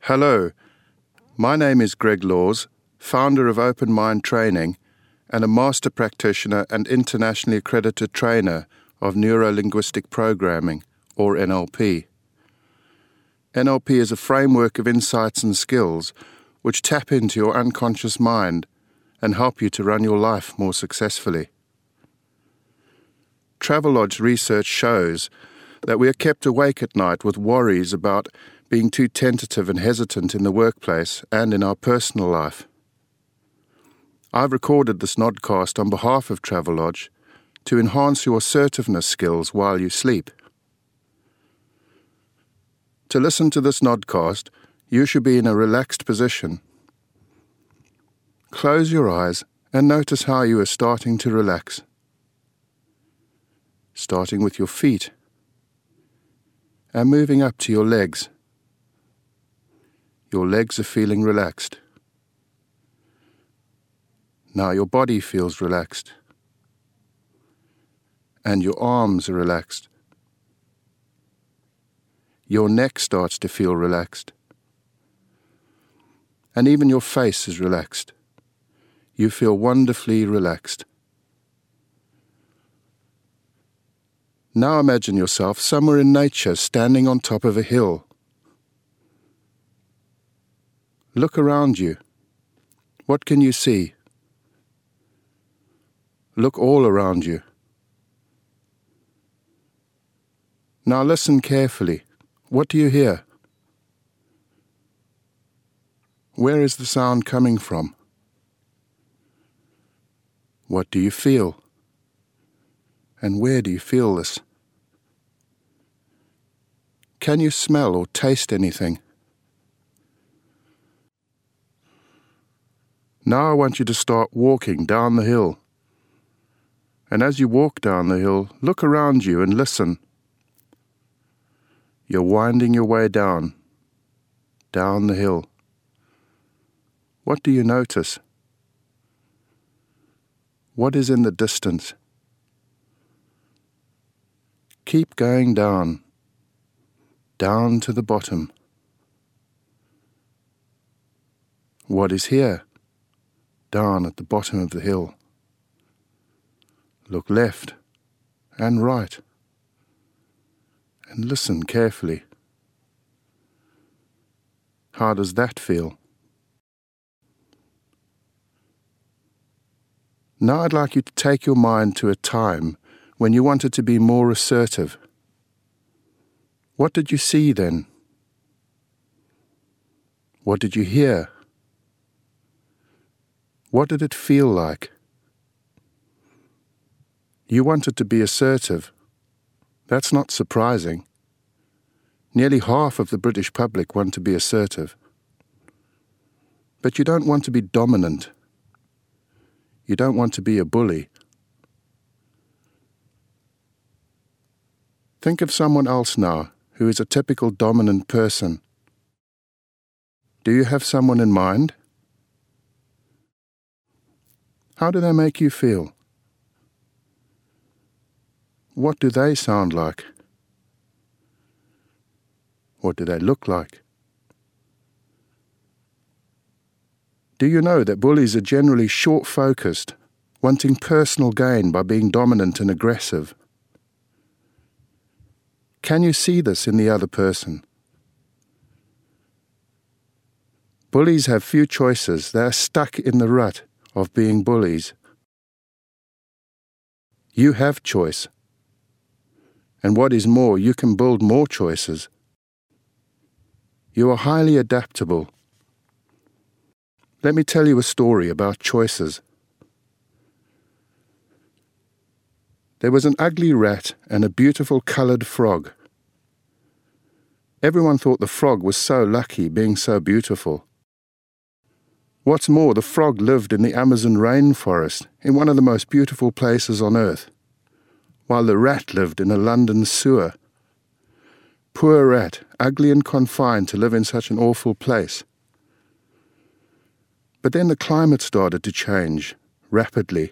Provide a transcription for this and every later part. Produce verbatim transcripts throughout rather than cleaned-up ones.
Hello, my name is Greg Laws, founder of Open Mind Training and a master practitioner and internationally accredited trainer of Neuro-Linguistic Programming, or N L P. N L P is a framework of insights and skills which tap into your unconscious mind and help you to run your life more successfully. Travelodge research shows that we are kept awake at night with worries about being too tentative and hesitant in the workplace and in our personal life. I've recorded this nodcast on behalf of Travelodge to enhance your assertiveness skills while you sleep. To listen to this nodcast, you should be in a relaxed position. Close your eyes and notice how you are starting to relax. Starting with your feet and moving up to your legs. Your legs are feeling relaxed. Now your body feels relaxed. And your arms are relaxed. Your neck starts to feel relaxed. And even your face is relaxed. You feel wonderfully relaxed. Now imagine yourself somewhere in nature, standing on top of a hill. Look around you. What can you see? Look all around you. Now listen carefully. What do you hear? Where is the sound coming from? What do you feel? And where do you feel this? Can you smell or taste anything? Now I want you to start walking down the hill. And as you walk down the hill, look around you and listen. You're winding your way down, down the hill. What do you notice? What is in the distance? Keep going down, down to the bottom. What is here? Down at the bottom of the hill. Look left and right and listen carefully. How does that feel? Now I'd like you to take your mind to a time when you wanted to be more assertive. What did you see then? What did you hear? What did it feel like? You wanted to be assertive. That's not surprising. Nearly half of the British public want to be assertive. But you don't want to be dominant. You don't want to be a bully. Think of someone else now who is a typical dominant person. Do you have someone in mind? How do they make you feel? What do they sound like? What do they look like? Do you know that bullies are generally short-focused, wanting personal gain by being dominant and aggressive? Can you see this in the other person? Bullies have few choices. They are stuck in the rut of being bullies. You have choice. And what is more, you can build more choices. You are highly adaptable. Let me tell you a story about choices. There was an ugly rat and a beautiful coloured frog. Everyone thought the frog was so lucky, being so beautiful. What's more, the frog lived in the Amazon rainforest, in one of the most beautiful places on earth, while the rat lived in a London sewer. Poor rat, ugly and confined to live in such an awful place. But then the climate started to change, rapidly.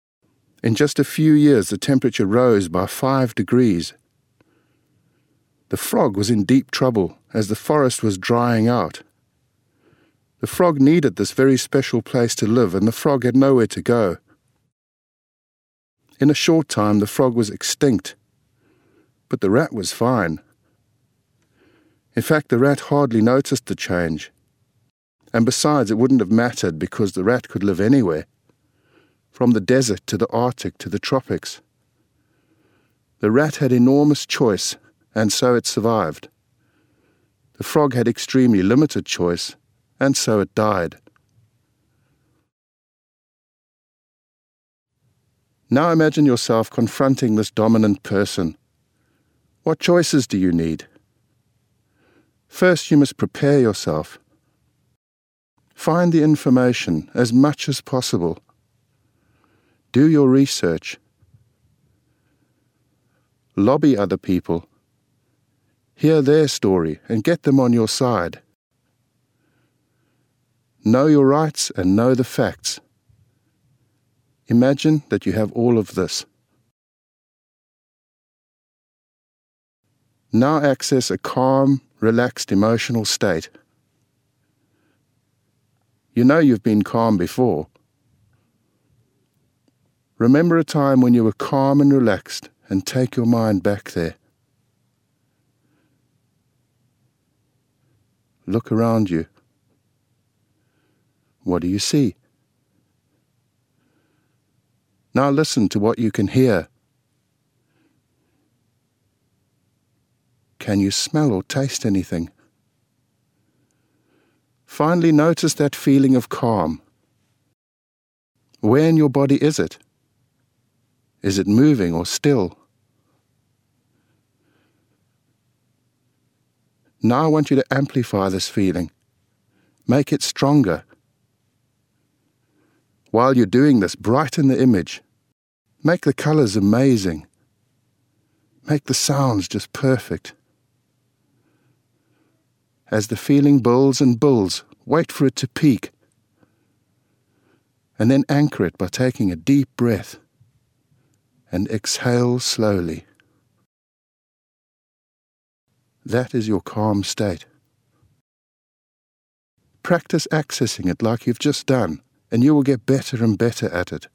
In just a few years, the temperature rose by five degrees. The frog was in deep trouble as the forest was drying out. The frog needed this very special place to live, and the frog had nowhere to go. In a short time, the frog was extinct, but the rat was fine. In fact, the rat hardly noticed the change. And besides, it wouldn't have mattered because the rat could live anywhere, from the desert to the Arctic to the tropics. The rat had enormous choice, and so it survived. The frog had extremely limited choice, and so it died. Now imagine yourself confronting this dominant person. What choices do you need? First, you must prepare yourself. Find the information as much as possible. Do your research. Lobby other people. Hear their story and get them on your side. Know your rights and know the facts. Imagine that you have all of this. Now access a calm, relaxed emotional state. You know you've been calm before. Remember a time when you were calm and relaxed, and take your mind back there. Look around you. What do you see? Now listen to what you can hear. Can you smell or taste anything? Finally, notice that feeling of calm. Where in your body is it? Is it moving or still? Now I want you to amplify this feeling. Make it stronger. While you're doing this, brighten the image. Make the colors amazing. Make the sounds just perfect. As the feeling builds and builds, wait for it to peak. And then anchor it by taking a deep breath. And exhale slowly. That is your calm state. Practice accessing it like you've just done, and you will get better and better at it.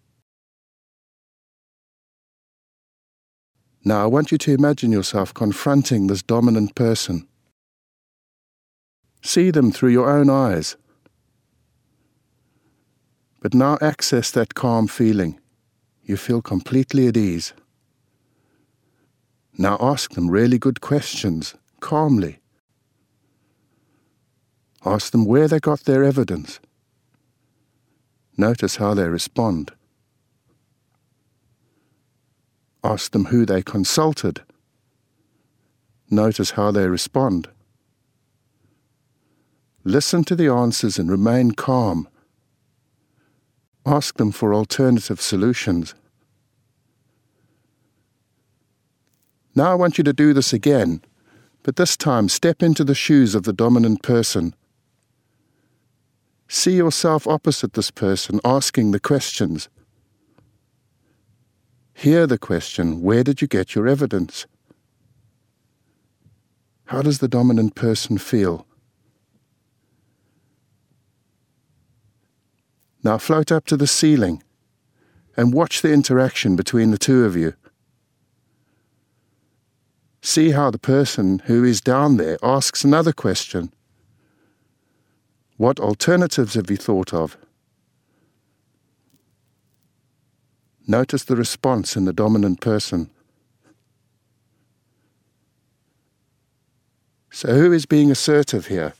Now I want you to imagine yourself confronting this dominant person. See them through your own eyes. But now access that calm feeling. You feel completely at ease. Now ask them really good questions, calmly. Ask them where they got their evidence. Notice how they respond. Ask them who they consulted. Notice how they respond. Listen to the answers and remain calm. Ask them for alternative solutions. Now I want you to do this again, but this time step into the shoes of the dominant person. See yourself opposite this person, asking the questions. Hear the question, where did you get your evidence? How does the dominant person feel? Now float up to the ceiling and watch the interaction between the two of you. See how the person who is down there asks another question. What alternatives have you thought of? Notice the response in the dominant person. So who is being assertive here?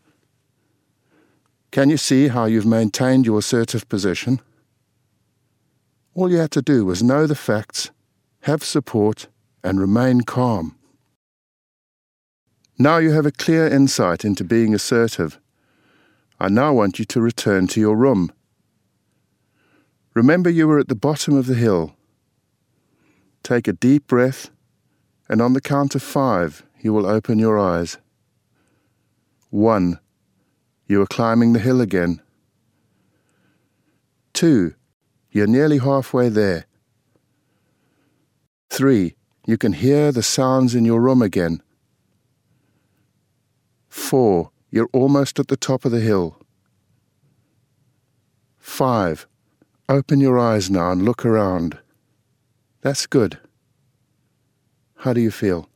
Can you see how you've maintained your assertive position? All you had to do was know the facts, have support, and remain calm. Now you have a clear insight into being assertive. I now want you to return to your room. Remember you were at the bottom of the hill. Take a deep breath, and on the count of five, you will open your eyes. One. You are climbing the hill again. Two, you're nearly halfway there. Three, you can hear the sounds in your room again. Four, you're almost at the top of the hill. Five, open your eyes now and look around. That's good. How do you feel?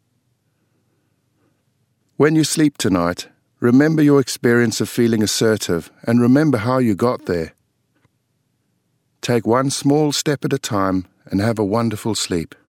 When you sleep tonight, remember your experience of feeling assertive and remember how you got there. Take one small step at a time and have a wonderful sleep.